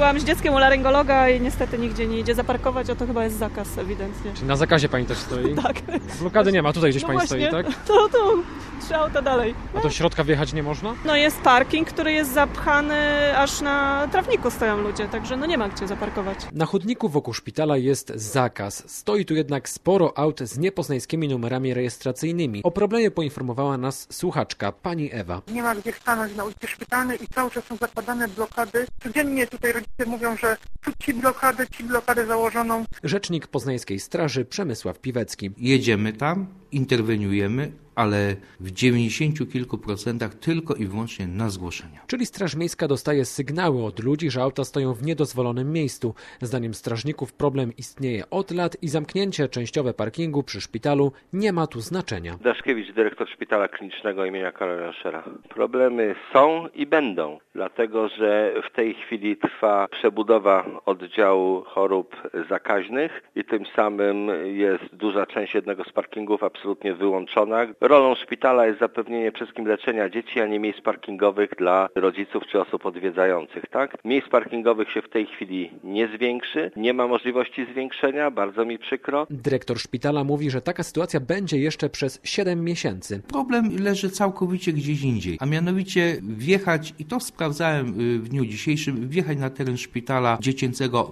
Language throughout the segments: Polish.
Byłam z dzieckiem u laryngologa i niestety nigdzie nie idzie zaparkować, a to chyba jest zakaz ewidentnie. Czyli na zakazie pani też stoi? Tak. Blokady nie ma, tutaj gdzieś No pani właśnie, stoi, tak? To tu, 3 auta dalej. A do środka wjechać nie można? No jest parking, który jest zapchany, aż na trawniku stoją ludzie, także no nie ma gdzie zaparkować. Na chodniku wokół szpitala jest zakaz. Stoi tu jednak sporo aut z niepoznańskimi numerami rejestracyjnymi. O problemie poinformowała nas słuchaczka, pani Ewa. Nie ma gdzie stanąć na ulicy Szpitalnej i cały czas są zakładane blokady. Codziennie tutaj rodzice mówią, że tu ci blokady założoną. Rzecznik Poznańskiej Straży Przemysław Piwecki. Jedziemy tam, interweniujemy, ale w 90 kilku procentach tylko i wyłącznie na zgłoszenia. Czyli Straż Miejska dostaje sygnały od ludzi, że auta stoją w niedozwolonym miejscu. Zdaniem strażników problem istnieje od lat i zamknięcie częściowe parkingu przy szpitalu nie ma tu znaczenia. Daszkiewicz, dyrektor Szpitala Klinicznego imienia Karola Schera. Problemy są i będą, dlatego że w tej chwili trwa przebudowa oddziału chorób zakaźnych i tym samym jest duża część jednego z parkingów absolutnie wyłączona. Rolą szpitala jest zapewnienie przede wszystkim leczenia dzieci, a nie miejsc parkingowych dla rodziców czy osób odwiedzających, tak? Miejsc parkingowych się w tej chwili nie zwiększy, nie ma możliwości zwiększenia, bardzo mi przykro. Dyrektor szpitala mówi, że taka sytuacja będzie jeszcze przez 7 miesięcy. Problem leży całkowicie gdzieś indziej, a mianowicie wjechać, i to sprawdzałem w dniu dzisiejszym, wjechać na teren szpitala dziecięcego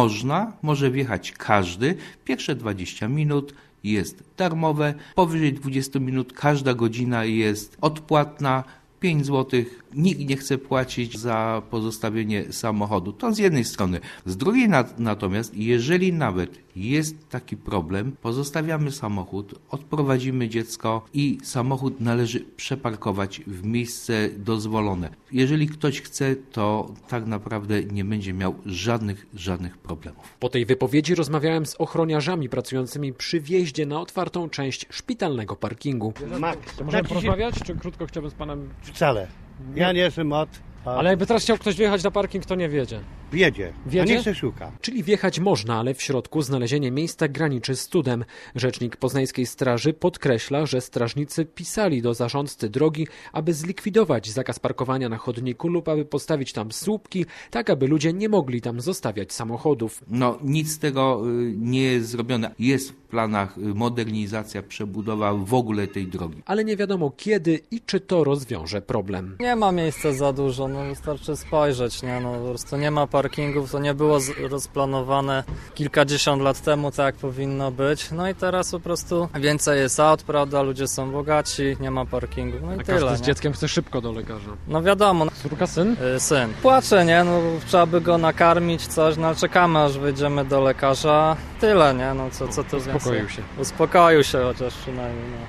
może wjechać każdy. Pierwsze 20 minut jest darmowe, powyżej 20 minut każda godzina jest odpłatna, 5 zł. Nikt nie chce płacić za pozostawienie samochodu. To z jednej strony. Z drugiej natomiast, jeżeli nawet jest taki problem, pozostawiamy samochód, odprowadzimy dziecko i samochód należy przeparkować w miejsce dozwolone. Jeżeli ktoś chce, to tak naprawdę nie będzie miał żadnych problemów. Po tej wypowiedzi rozmawiałem z ochroniarzami pracującymi przy wjeździe na otwartą część szpitalnego parkingu. Max, Możemy porozmawiać, czy krótko chciałbym z panem... Wcale. Ja nie jestem Ale jakby teraz chciał ktoś wjechać na parking, to nie wiedzie. Wiedzie, a nie se szuka. Czyli wjechać można, ale w środku znalezienie miejsca graniczy z cudem. Rzecznik Poznańskiej Straży podkreśla, że strażnicy pisali do zarządcy drogi, aby zlikwidować zakaz parkowania na chodniku lub aby postawić tam słupki, tak aby ludzie nie mogli tam zostawiać samochodów. Nic z tego nie jest zrobione. Jest w planach modernizacja, przebudowa w ogóle tej drogi. Ale nie wiadomo kiedy i czy to rozwiąże problem. Nie ma miejsca za dużo, wystarczy spojrzeć, po prostu nie ma parkingów, to nie było rozplanowane kilkadziesiąt lat temu, tak jak powinno być. I teraz po prostu więcej jest aut, prawda, ludzie są bogaci, nie ma parkingów, i a tyle. Każdy z dzieckiem chce szybko do lekarza. Wiadomo. Córka, syn? Syn. Płacze, trzeba by go nakarmić, coś, ale czekamy, aż wyjdziemy do lekarza. Tyle, co tu więcej. Uspokoił się. Uspokoił się chociaż przynajmniej,